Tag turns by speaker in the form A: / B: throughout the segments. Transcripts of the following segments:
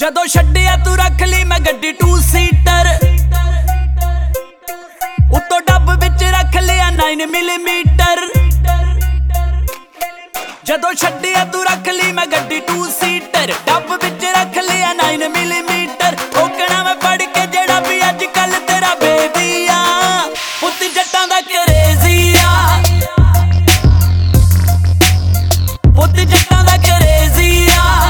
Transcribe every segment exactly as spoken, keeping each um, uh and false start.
A: जदों छड्डिया तू रख ली मैं गड्डी टू सीटर, उत्तों डब विच रख लिया नाइन मिलीमीटर। जदों छड्डिया तू रख ली मैं गड्डी टू सीटर, डब विच रख लिया नाइन मिलीमीटर। ठोकना मैं पढ़ के जेड़ा भी अज कल तेरा बेबी आ, पुत्त जट्टां दा क्रेज़ी आ, पुत्त जट्टां दा क्रेज़ी आ,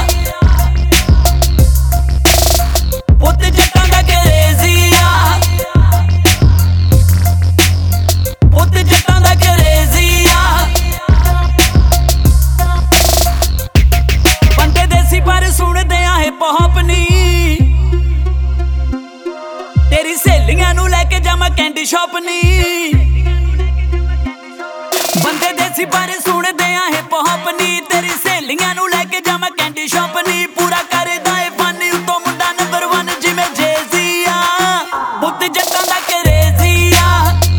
A: पुत्त जट्टां दा क्रेज़ी आ, पुत्त जट्टां दा क्रेज़ी आ। बंदे देसी पर सुनदे आ हिप हॉप नी, तेरी सहेलियां नू लैके जावां कैंडी शॉप नी। बंदे देसी पर सुनदे आ हिप हॉप नी, तेरी सहेलियां नू लैके जावां कैंडी शॉप नी। पूरा करदा ए फन उत्तों मुंडा नंबर वन जिवें जेज़ी आ, पुत्त जट्टां दा क्रेज़ी आ,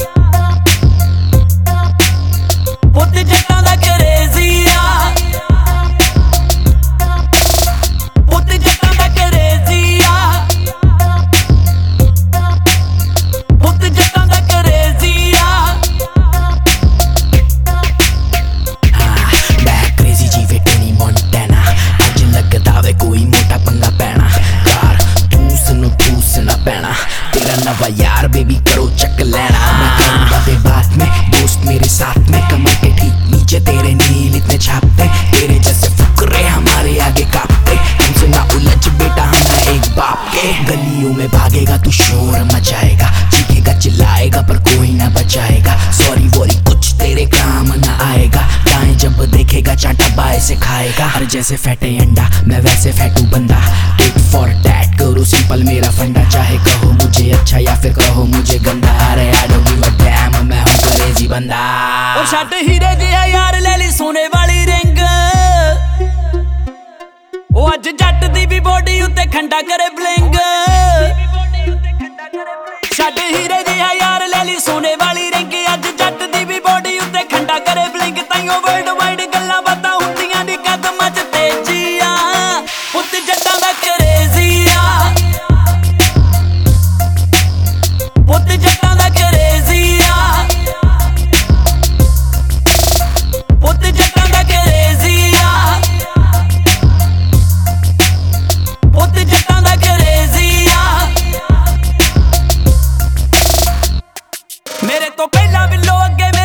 A: पुत्त जट्टां दा क्रेज़ी आ, पुत्त जट्टां दा क्रेज़ी आ, पुत्त जट्टां दा क्रेज़ी आ।
B: मैं क्रेज़ी जीवे टोनी मोंटाना, अज लगदा वे कोई मोटा पंगा पैना। यार ठूस नू ठूस ना पैना, तेरा नवा यार बेबी करो चक लेना। मैं करूँगा बे बात में दोस्त मेरे साथ में, कमर के ठीक नीचे तेरे नील इतने छापते, तेरे जैसे फुकरे हमारे आगे कांपते। हमसे ना उलझ बेटा हम हैं एक बाप के, गलियों में भागेगा तू शोर मचाएगा, चीखेगा चिल्लाएगा पर कोई ना बचाएगा। सॉरी वॉरी कुछ तेरे काम ना आएगा, दाएं जब देखेगा चाटा बाएं से खाएगा। हर जैसे फैटे अंडा मैं वैसे फैटू बंदा, टिट फॉर टैट करो सिंपल मेरा फंडा। चाहे कहो मुझे अच्छा या फिर कहो मुझे गंदा, अरे I don't give a damn मैं हूं क्रेज़ी बंदा।
A: ओ छड्ड हीरे जिहा यार ले ली सोने वाली रिंग, ओ अज जट दी भी बॉडी उत्ते खंडा करे ब्लिंग। छड्ड हीरे जिहा यार ले ली सोने वाली रिंग, अज जट दी भी बॉडी उत्ते खंडा करे ब्लिंग। ताइयों वर्ल्ड वाइड गल्लां बातां हुंदियां दी कदमां च तेजी आ, पुत्त जट्टां दा क्रेज़ी आ, पुत्त जट्टां दा क्रेज़ी आ, पुत्त जट्टां दा क्रेज़ी आ, पुत्त जट्टां दा क्रेज़ी आ। मेरे तो पहला बिल्लो अगे